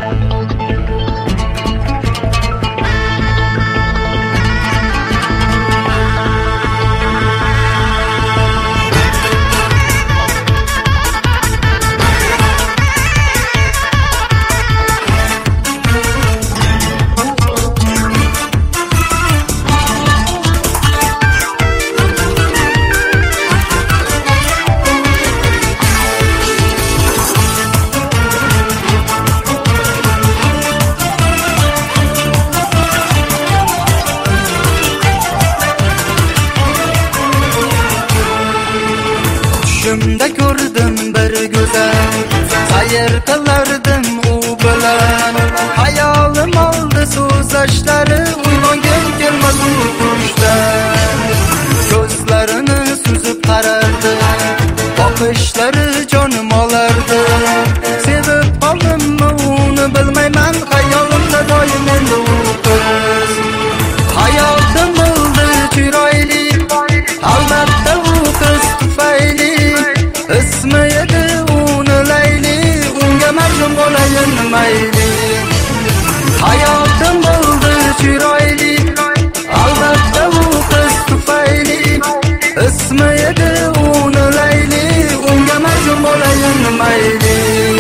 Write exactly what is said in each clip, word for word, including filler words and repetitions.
Düşümde gördüm bir güzel, sayır kılardım u bilan. Hayalim aldı so'zlashlari, uyg'ongim kelmaz uyqushdan. Ko'zlarini suzib qarardi, boqishlari jonim olardi. Sevib qoldimmi uni bilmayman, hayolimda doim endi u qiz. Hayotim bo'ldi chiroyli, albatta u qiz tufayli. İsmi edi uni Layli, unga marjum bo'layin mayli. Hayotim bo'ldi chiroyli, albatta u qiz tufayli. Ismi edi uni Layli, unga marjum bo'layin mayli.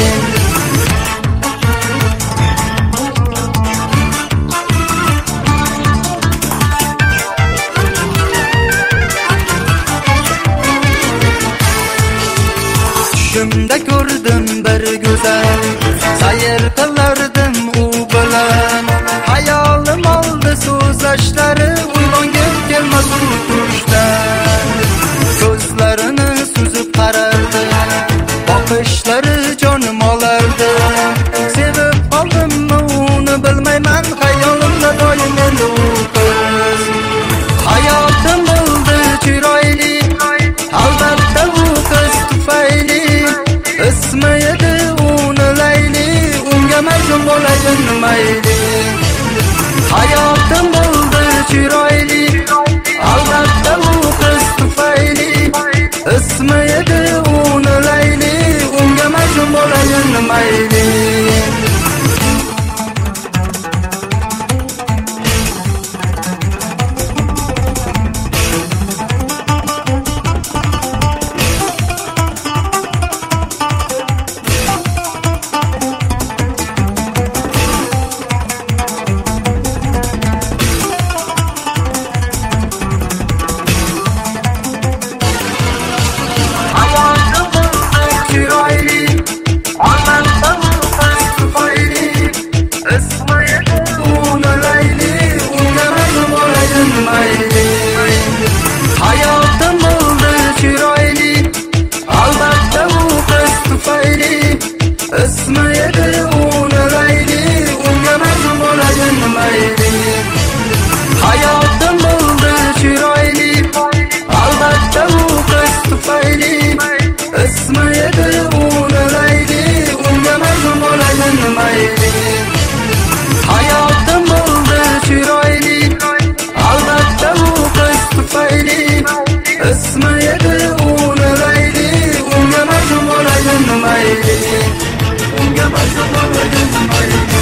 Düşümde gördüm bir güzel, sayır kılardım u bilan. Hayalim aldı so'zlashlari, uyg'ongim kelmaz uyqushdan. Ko'zlarini suzib qarardi, boqishlari jonim olardi. Sevib qoldimmi uni bilmayman, hayolimda doim endi u qiz. Hayotim bo'ldi chiroyli, albatta u qiz tufayli. İsmi edi uni Layli, unga marjum bo'layin mayli. Hayotim bo'ldi chiroyli, albatta u qiz tufayli. Ismi edi uni Layli, unga marjum bo'layin mayli. Hayotim bo'ldi chiroyli, albatta u qiz tufayli. Ismi edi uni Layli, unga marjum bo'layin mayli. Hayotim bo'ldi chiroyli, albatta u qiz tufayli. Ismi edi uni Layli, unga marjum bo'layin mayli. Hayotim bo'ldi chiroyli, albatta u qiz tufayli. Ismi edi uni Layli, unga marjum bo'layin mayli. Unga marjum bo'layin mayli.